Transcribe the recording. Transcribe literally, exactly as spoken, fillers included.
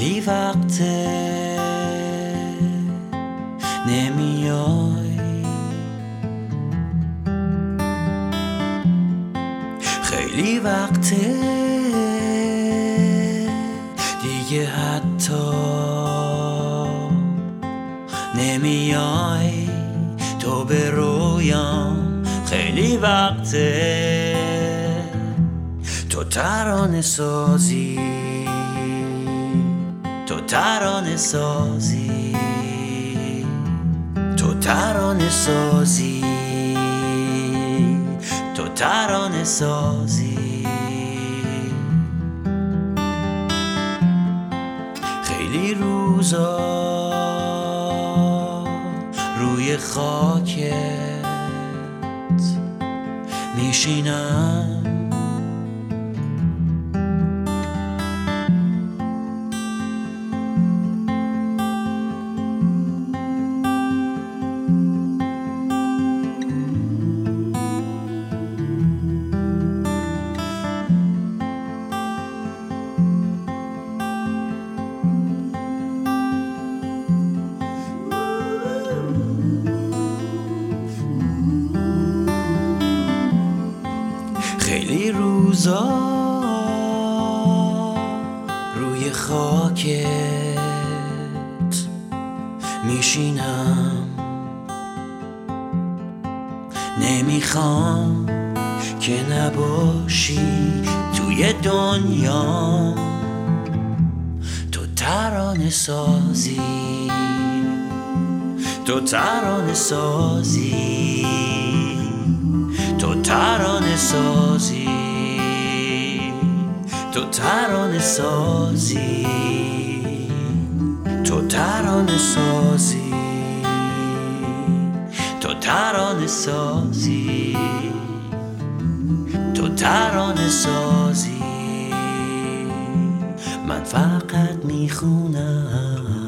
خیلی وقته نمیای، خیلی وقته دیگه حتی نمیای تو به رویام. خیلی وقته تو ترانه سازی، تو ترانه سازی، تو ترانه سازی، تو ترانه سازی. خیلی روزا روی خاکت میشینم، خیلی روزا روی خاکت میشینم، نمیخوام که نباشی توی دنیا. تو ترانه سازی، تو ترانه سازی، تو ترانه سازی، تو ترانه سازی، تو ترانه سازی، تو ترانه سازی، تو ترانه سازی. من فقط میخونم